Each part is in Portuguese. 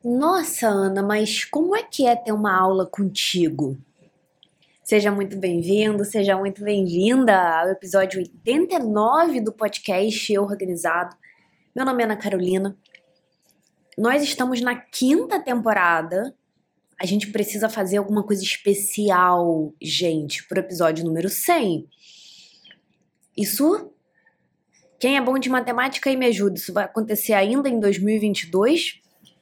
Nossa, Ana, mas como é que é ter uma aula contigo? Seja muito bem-vindo, seja muito bem-vinda ao episódio 89 do podcast Eu Organizado. Meu nome é Ana Carolina. Nós estamos na quinta temporada. A gente precisa fazer alguma coisa especial, gente, pro episódio número 100. Isso, quem é bom de matemática aí me ajuda. Isso vai acontecer ainda em 2022?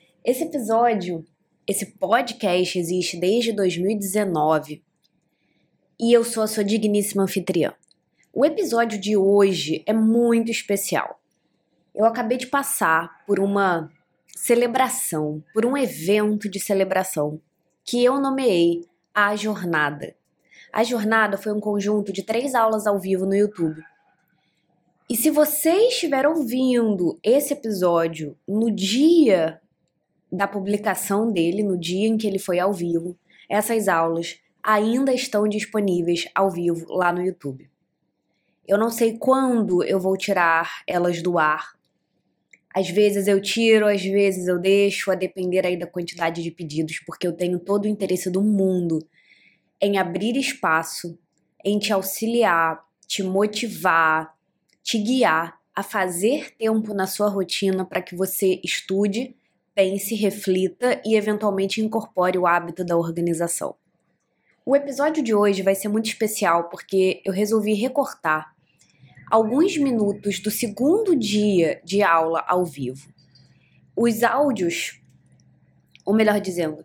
Esse podcast existe desde 2019 e eu sou a sua digníssima anfitriã. O episódio de hoje é muito especial. Eu acabei de passar por uma celebração, por um evento de celebração que eu nomeei A Jornada. A Jornada foi um conjunto de 3 aulas ao vivo no YouTube. E se você estiver ouvindo esse episódio no dia da publicação dele, no dia em que ele foi ao vivo, essas aulas ainda estão disponíveis ao vivo lá no YouTube. Eu não sei quando eu vou tirar elas do ar. Às vezes eu tiro, às vezes eu deixo, a depender aí da quantidade de pedidos, porque eu tenho todo o interesse do mundo em abrir espaço, em te auxiliar, te motivar, te guiar a fazer tempo na sua rotina para que você estude, pense, reflita e eventualmente incorpore o hábito da organização. O episódio de hoje vai ser muito especial porque eu resolvi recortar alguns minutos do segundo dia de aula ao vivo. Os áudios, ou melhor dizendo,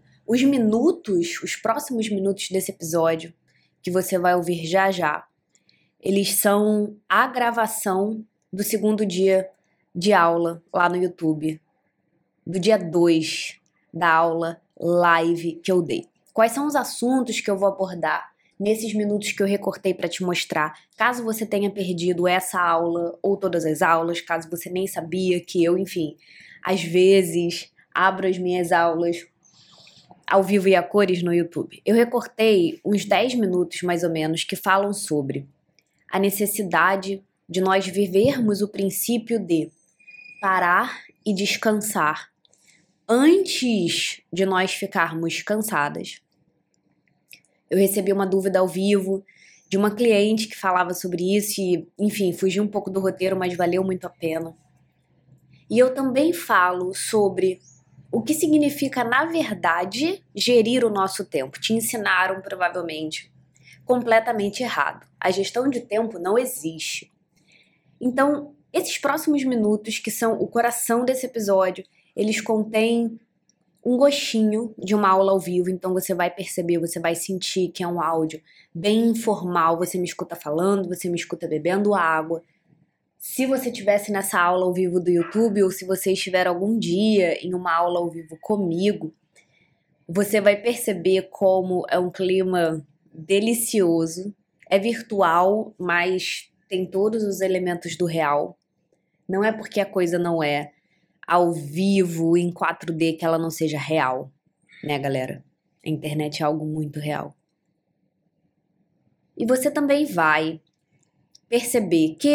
os próximos minutos desse episódio, que você vai ouvir já já, eles são a gravação do segundo dia de aula lá no YouTube, do dia 2 da aula live que eu dei. Quais são os assuntos que eu vou abordar nesses minutos que eu recortei para te mostrar? Caso você tenha perdido essa aula ou todas as aulas, caso você nem sabia que eu, enfim, às vezes abro as minhas aulas ao vivo e a cores no YouTube. Eu recortei uns 10 minutos mais ou menos que falam sobre a necessidade de nós vivermos o princípio de parar e descansar antes de nós ficarmos cansadas. Eu recebi uma dúvida ao vivo de uma cliente que falava sobre isso e, enfim, fugi um pouco do roteiro, mas valeu muito a pena. E eu também falo sobre o que significa, na verdade, gerir o nosso tempo. Te ensinaram, provavelmente, completamente errado. A gestão de tempo não existe. Então, esses próximos minutos, que são o coração desse episódio, eles contêm um gostinho de uma aula ao vivo, então você vai perceber, você vai sentir que é um áudio bem informal, você me escuta falando, você me escuta bebendo água. Se você estivesse nessa aula ao vivo do YouTube, ou se você estiver algum dia em uma aula ao vivo comigo, você vai perceber como é um clima delicioso, é virtual, mas tem todos os elementos do real. Não é porque a coisa não é ao vivo, em 4D, que ela não seja real, né, galera? A internet é algo muito real. E você também vai perceber que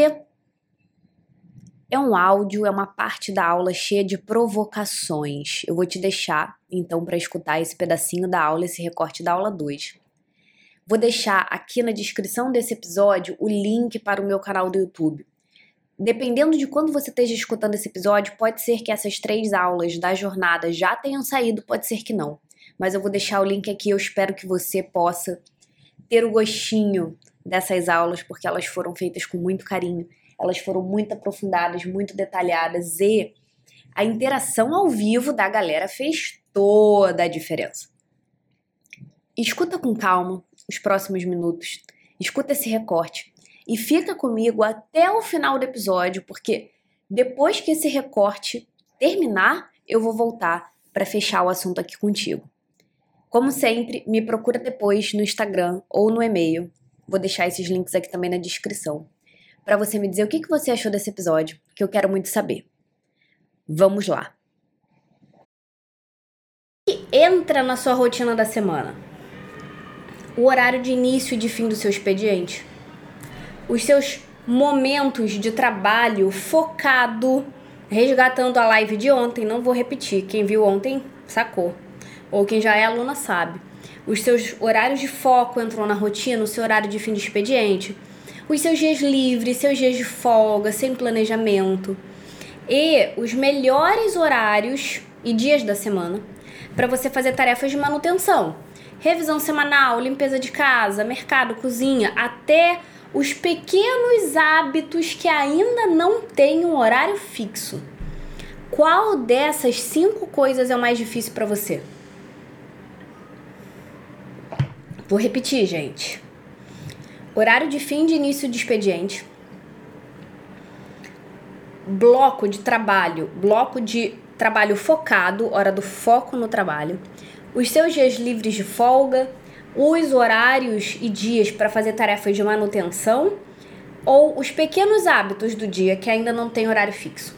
é um áudio, é uma parte da aula cheia de provocações. Eu vou te deixar, então, para escutar esse pedacinho da aula, esse recorte da aula 2. Vou deixar aqui na descrição desse episódio o link para o meu canal do YouTube. Dependendo de quando você esteja escutando esse episódio, pode ser que essas 3 aulas da jornada já tenham saído, pode ser que não. Mas eu vou deixar o link aqui, eu espero que você possa ter o gostinho dessas aulas, porque elas foram feitas com muito carinho, elas foram muito aprofundadas, muito detalhadas e a interação ao vivo da galera fez toda a diferença. Escuta com calma os próximos minutos, escuta esse recorte. E fica comigo até o final do episódio, porque depois que esse recorte terminar, eu vou voltar para fechar o assunto aqui contigo. Como sempre, me procura depois no Instagram ou no e-mail. Vou deixar esses links aqui também na descrição, para você me dizer o que você achou desse episódio, que eu quero muito saber. Vamos lá! E entra na sua rotina da semana? O horário de início e de fim do seu expediente? Os seus momentos de trabalho focado Resgatando a live de ontem, não vou repetir. Quem viu ontem, sacou. Ou quem já é aluna sabe. Os seus horários de foco entram na rotina, o seu horário de fim de expediente, os seus dias livres, seus dias de folga, sem planejamento. E os melhores horários e dias da semana para você fazer tarefas de manutenção. Revisão semanal, limpeza de casa, mercado, cozinha, até os pequenos hábitos que ainda não têm um horário fixo. Qual dessas 5 coisas é o mais difícil para você? Vou repetir, gente. Horário de fim de início de expediente. Bloco de trabalho focado, hora do foco no trabalho. Os seus dias livres de folga, os horários e dias para fazer tarefas de manutenção ou os pequenos hábitos do dia que ainda não tem horário fixo.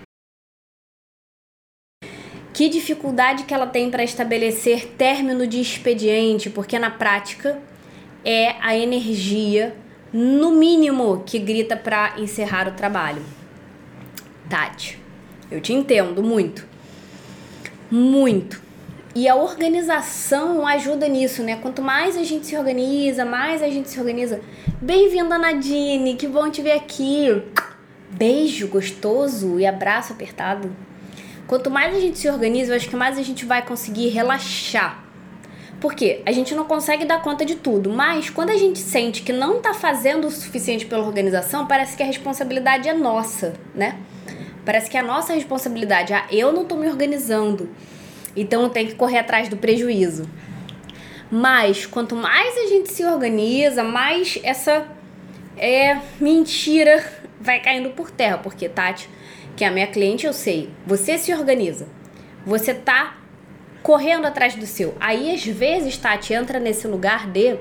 Que dificuldade que ela tem para estabelecer término de expediente, porque na prática é a energia, no mínimo, que grita para encerrar o trabalho. Tati, eu te entendo muito. Muito. E a organização ajuda nisso, né? Quanto mais a gente se organiza, Bem-vinda, Nadine, que bom te ver aqui. Beijo gostoso e abraço apertado. Quanto mais a gente se organiza, eu acho que mais a gente vai conseguir relaxar. Por quê? A gente não consegue dar conta de tudo, mas quando a gente sente que não tá fazendo o suficiente pela organização, parece que a responsabilidade é nossa, né? Parece que é a nossa responsabilidade. Eu não tô me organizando, então eu tenho que correr atrás do prejuízo. Mas quanto mais a gente se organiza, mais essa mentira vai caindo por terra. Porque, Tati, que é a minha cliente, eu sei, você se organiza, você tá correndo atrás do seu. Aí, às vezes, Tati, entra nesse lugar de...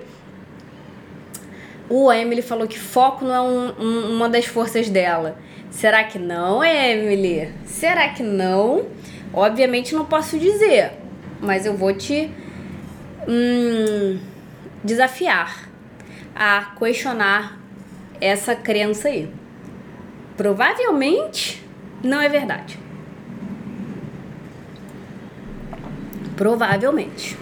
A Emily falou que foco não é uma das forças dela. Será que não, Emily? Será que não? Obviamente não posso dizer, mas eu vou te desafiar a questionar essa crença aí. Provavelmente não é verdade. Provavelmente.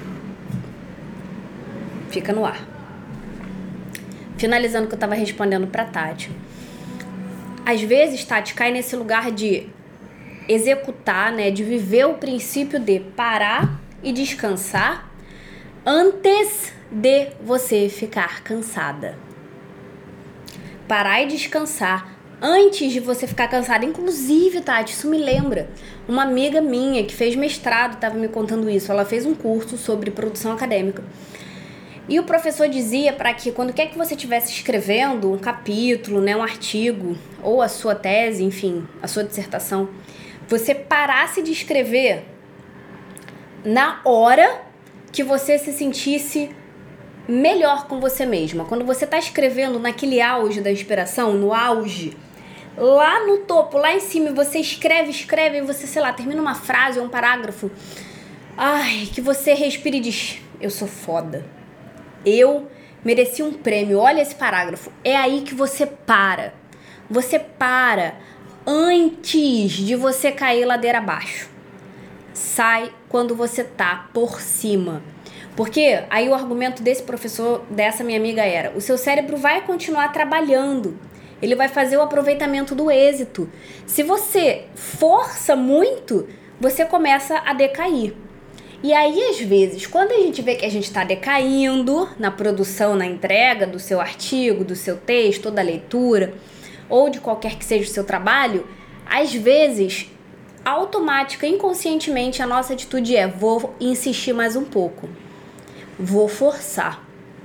Fica no ar. Finalizando o que eu tava respondendo pra Tati. Às vezes, Tati, cai nesse lugar de executar, né? De viver o princípio de parar e descansar antes de você ficar cansada. Parar e descansar antes de você ficar cansada. Inclusive, Tati, isso me lembra. Uma amiga minha que fez mestrado estava me contando isso. Ela fez um curso sobre produção acadêmica. E o professor dizia para que quando quer que você estivesse escrevendo um capítulo, né, um artigo, ou a sua tese, enfim, a sua dissertação, você parasse de escrever na hora que você se sentisse melhor com você mesma. Quando você está escrevendo naquele auge da inspiração, no auge, lá no topo, lá em cima, você escreve e você, sei lá, termina uma frase ou um parágrafo, que você respira e diz, eu sou foda. Eu mereci um prêmio, olha esse parágrafo. É aí que você para. Você para antes de você cair ladeira abaixo. Sai quando você tá por cima. Porque aí o argumento desse professor, dessa minha amiga era, o seu cérebro vai continuar trabalhando. Ele vai fazer o aproveitamento do êxito. Se você força muito, você começa a decair. E aí, às vezes, quando a gente vê que a gente está decaindo na produção, na entrega do seu artigo, do seu texto, ou da leitura, ou de qualquer que seja o seu trabalho, às vezes, automática, inconscientemente, a nossa atitude é, vou insistir mais um pouco, vou forçar.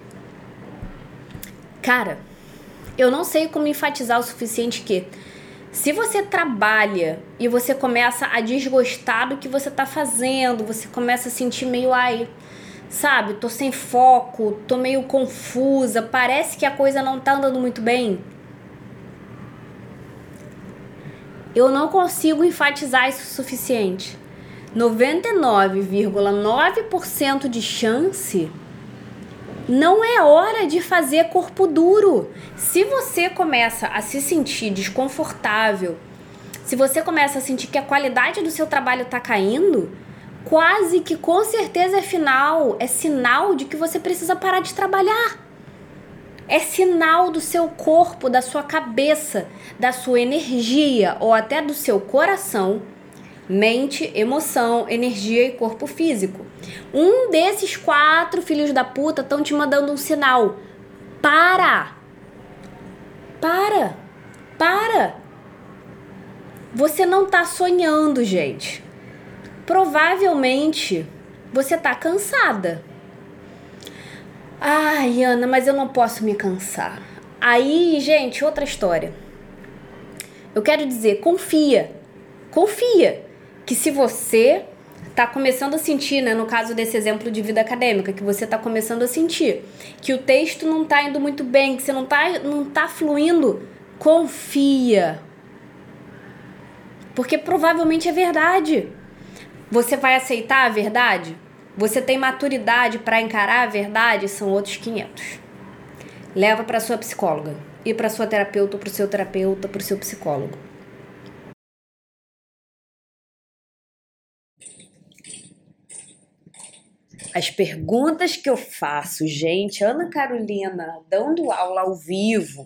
Cara, eu não sei como enfatizar o suficiente que... Se você trabalha e você começa a desgostar do que você tá fazendo, você começa a sentir meio, sabe, tô sem foco, tô meio confusa, parece que a coisa não tá andando muito bem. Eu não consigo enfatizar isso o suficiente. 99,9% de chance... Não é hora de fazer corpo duro. Se você começa a se sentir desconfortável, se você começa a sentir que a qualidade do seu trabalho tá caindo, quase que com certeza é sinal de que você precisa parar de trabalhar. É sinal do seu corpo, da sua cabeça, da sua energia ou até do seu coração, mente, emoção, energia e corpo físico. Um desses 4 filhos da puta estão te mandando um sinal. Para! Você não tá sonhando, gente. Provavelmente você tá cansada. Ai, Ana, mas eu não posso me cansar. Aí, gente, outra história. Eu quero dizer, confia que se você tá começando a sentir, né, no caso desse exemplo de vida acadêmica, que você tá começando a sentir que o texto não tá indo muito bem, que você não tá fluindo, confia. Porque provavelmente é verdade. Você vai aceitar a verdade? Você tem maturidade para encarar a verdade? São outros 500. Leva para sua psicóloga e para sua terapeuta, para o seu terapeuta, para o seu psicólogo. As perguntas que eu faço, gente, Ana Carolina, dando aula ao vivo,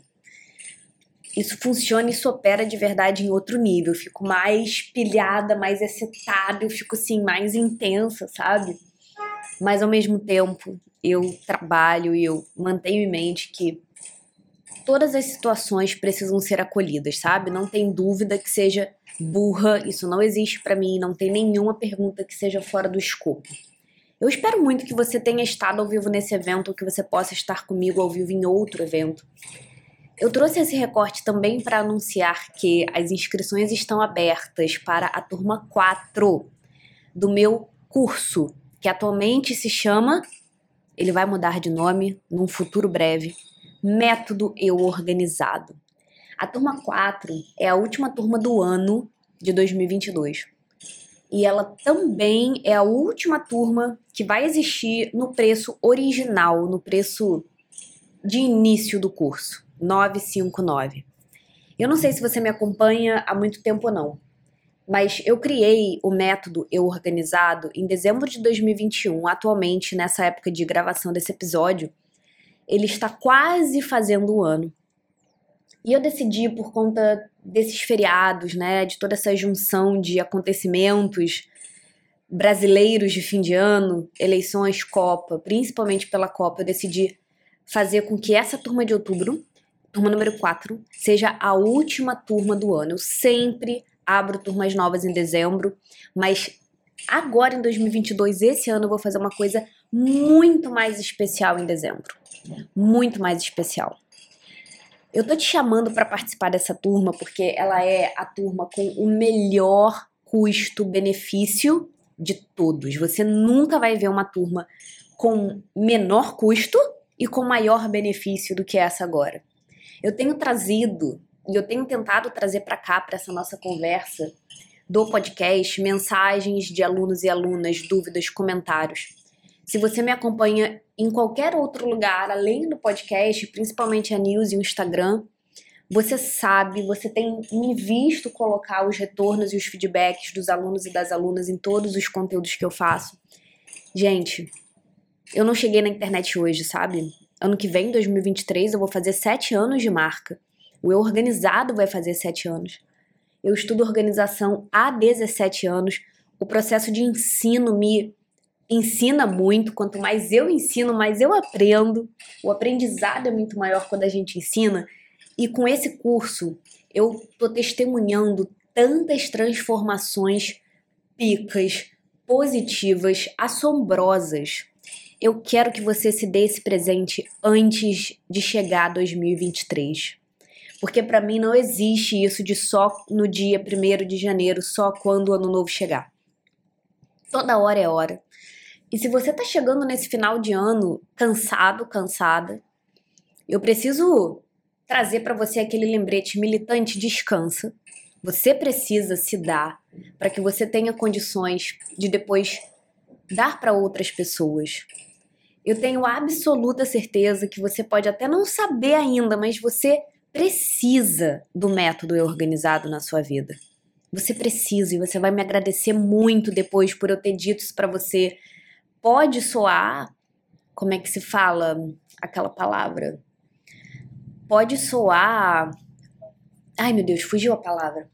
isso funciona, isso opera de verdade em outro nível. Eu fico mais pilhada, mais excitada, eu fico assim, mais intensa, sabe? Mas ao mesmo tempo, eu trabalho e eu mantenho em mente que todas as situações precisam ser acolhidas, sabe? Não tem dúvida que seja burra, isso não existe pra mim, não tem nenhuma pergunta que seja fora do escopo. Eu espero muito que você tenha estado ao vivo nesse evento ou que você possa estar comigo ao vivo em outro evento. Eu trouxe esse recorte também para anunciar que as inscrições estão abertas para a turma 4 do meu curso, que atualmente se chama, ele vai mudar de nome num futuro breve, Método Eu Organizado. A turma 4 é a última turma do ano de 2022. E ela também é a última turma que vai existir no preço original, no preço de início do curso, 959. Eu não sei se você me acompanha há muito tempo ou não, mas eu criei o método Eu Organizado em dezembro de 2021. Atualmente, nessa época de gravação desse episódio, ele está quase fazendo um ano. E eu decidi, por conta desses feriados, né, de toda essa junção de acontecimentos brasileiros de fim de ano, eleições, Copa, principalmente pela Copa, eu decidi fazer com que essa turma de outubro, turma número 4, seja a última turma do ano. Eu sempre abro turmas novas em dezembro, mas agora em 2022, esse ano, eu vou fazer uma coisa muito mais especial em dezembro. Muito mais especial. Eu tô te chamando para participar dessa turma porque ela é a turma com o melhor custo-benefício de todos. Você nunca vai ver uma turma com menor custo e com maior benefício do que essa agora. Eu tenho trazido e eu tenho tentado trazer para cá, para essa nossa conversa do podcast, mensagens de alunos e alunas, dúvidas, comentários. Se você me acompanha em qualquer outro lugar, além do podcast, principalmente a News e o Instagram, você sabe, você tem me visto colocar os retornos e os feedbacks dos alunos e das alunas em todos os conteúdos que eu faço. Gente, eu não cheguei na internet hoje, sabe? Ano que vem, 2023, eu vou fazer 7 anos de marca. O Eu Organizado vai fazer 7 anos. Eu estudo organização há 17 anos. O processo de ensino me ensina muito. Quanto mais eu ensino, mais eu aprendo. O aprendizado é muito maior quando a gente ensina. E com esse curso, eu tô testemunhando tantas transformações picas, positivas, assombrosas. Eu quero que você se dê esse presente antes de chegar a 2023. Porque para mim não existe isso de só no dia 1º de janeiro, só quando o ano novo chegar. Toda hora é hora. E se você tá chegando nesse final de ano cansado, cansada, eu preciso trazer para você aquele lembrete militante: descansa. Você precisa se dar para que você tenha condições de depois dar para outras pessoas. Eu tenho absoluta certeza que você pode até não saber ainda, mas você precisa do método Eu Organizado na sua vida. Você precisa e você vai me agradecer muito depois por eu ter dito isso pra você. Pode soar, como é que se fala aquela palavra? Pode soar. Ai, meu Deus, fugiu a palavra.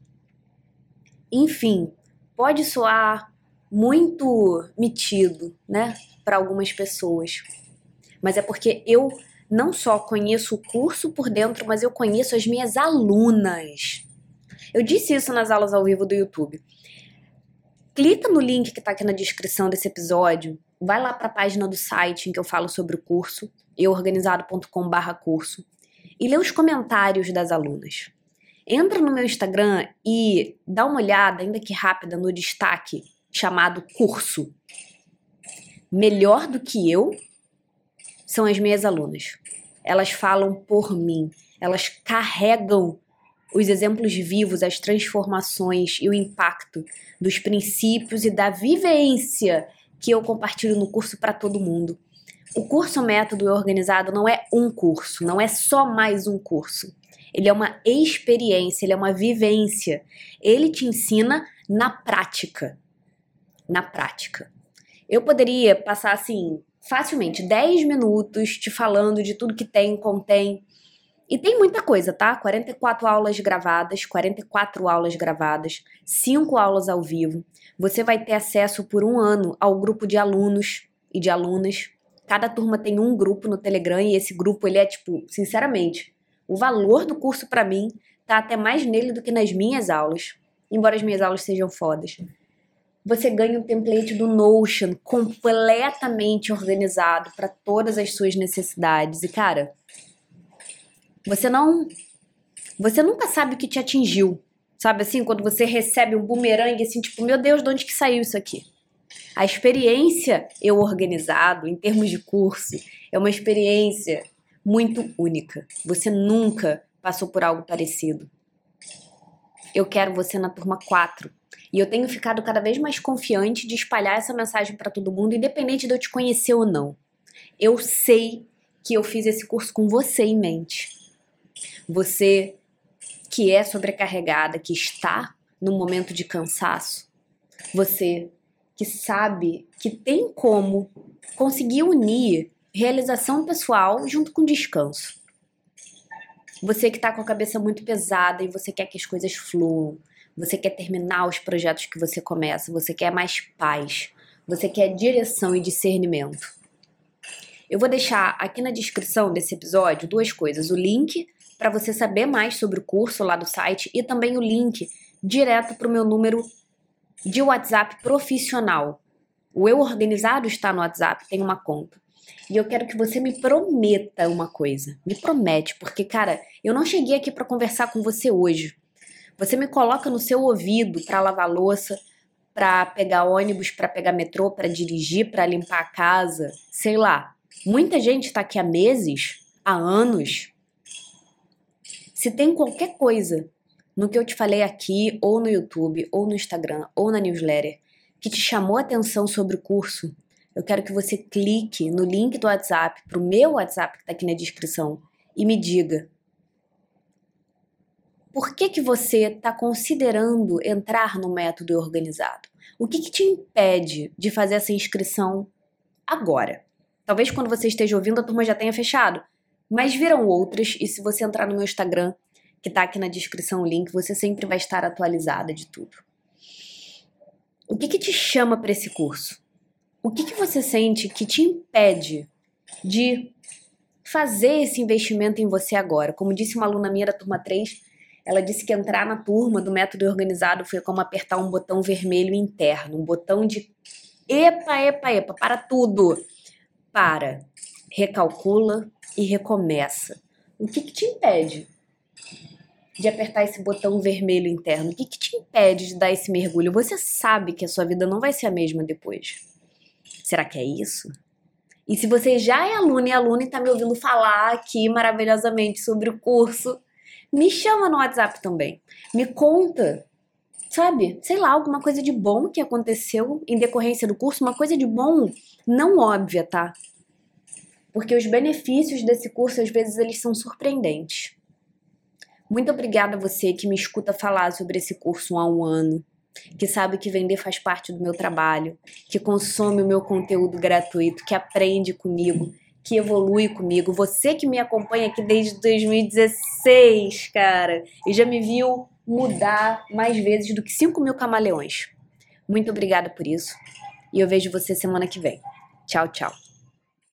Enfim, pode soar muito metido, né, para algumas pessoas. Mas é porque eu não só conheço o curso por dentro, mas eu conheço as minhas alunas. Eu disse isso nas aulas ao vivo do YouTube. Clica no link que tá aqui na descrição desse episódio, vai lá para a página do site em que eu falo sobre o curso, euorganizado.com/curso, e lê os comentários das alunas. Entra no meu Instagram e dá uma olhada, ainda que rápida, no destaque chamado curso. Melhor do que eu são as minhas alunas. Elas falam por mim, elas carregam os exemplos vivos, as transformações e o impacto dos princípios e da vivência que eu compartilho no curso para todo mundo. O curso Método Organizado não é um curso, não é só mais um curso. Ele é uma experiência, ele é uma vivência. Ele te ensina na prática. Na prática. Eu poderia passar, assim, facilmente 10 minutos te falando de tudo que contém. E tem muita coisa, tá? 44 aulas gravadas, 5 aulas ao vivo. Você vai ter acesso por um ano ao grupo de alunos e de alunas. Cada turma tem um grupo no Telegram e esse grupo, ele é tipo, sinceramente, o valor do curso pra mim tá até mais nele do que nas minhas aulas, embora as minhas aulas sejam fodas. Você ganha um template do Notion completamente organizado para todas as suas necessidades. E cara, você nunca sabe o que te atingiu. Sabe assim, quando você recebe um bumerangue assim, tipo, meu Deus, de onde que saiu isso aqui? A experiência eu organizado, em termos de curso, é uma experiência muito única. Você nunca passou por algo parecido. Eu quero você na turma 4. E eu tenho ficado cada vez mais confiante de espalhar essa mensagem para todo mundo, independente de eu te conhecer ou não. Eu sei que eu fiz esse curso com você em mente. Você que é sobrecarregada, que está num momento de cansaço. Você que sabe que tem como conseguir unir realização pessoal junto com descanso. Você que está com a cabeça muito pesada e você quer que as coisas fluam. Você quer terminar os projetos que você começa. Você quer mais paz. Você quer direção e discernimento. Eu vou deixar aqui na descrição desse episódio 2 coisas. O link para você saber mais sobre o curso lá do site e também o link direto para o meu número de WhatsApp profissional. O Eu Organizado está no WhatsApp, tem uma conta. E eu quero que você me prometa uma coisa. Me promete, porque, cara, eu não cheguei aqui para conversar com você hoje. Você me coloca no seu ouvido para lavar louça, para pegar ônibus, para pegar metrô, para dirigir, para limpar a casa, sei lá. Muita gente está aqui há meses, há anos. Se tem qualquer coisa no que eu te falei aqui, ou no YouTube, ou no Instagram, ou na newsletter, que te chamou a atenção sobre o curso, eu quero que você clique no link do WhatsApp, pro meu WhatsApp que está aqui na descrição, e me diga por que você está considerando entrar no método organizado? O que te impede de fazer essa inscrição agora? Talvez quando você esteja ouvindo a turma já tenha fechado, mas viram outras, e se você entrar no meu Instagram, que tá aqui na descrição o link, você sempre vai estar atualizada de tudo. O que te chama para esse curso? O que você sente que te impede de fazer esse investimento em você agora? Como disse uma aluna minha da turma 3, ela disse que entrar na turma do método organizado foi como apertar um botão vermelho interno, um botão de epa, para tudo. Para, recalcula e recomeça. O que te impede de apertar esse botão vermelho interno? O que te impede de dar esse mergulho? Você sabe que a sua vida não vai ser a mesma depois. Será que é isso? E se você já é aluno e está me ouvindo falar aqui maravilhosamente sobre o curso, me chama no WhatsApp também. Me conta, sabe? Sei lá, alguma coisa de bom que aconteceu em decorrência do curso. Uma coisa de bom não óbvia, tá? Porque os benefícios desse curso, às vezes, eles são surpreendentes. Muito obrigada a você que me escuta falar sobre esse curso há um ano, que sabe que vender faz parte do meu trabalho, que consome o meu conteúdo gratuito, que aprende comigo, que evolui comigo. Você que me acompanha aqui desde 2016, cara, e já me viu mudar mais vezes do que 5.000 camaleões. Muito obrigada por isso. E eu vejo você semana que vem. Tchau, tchau.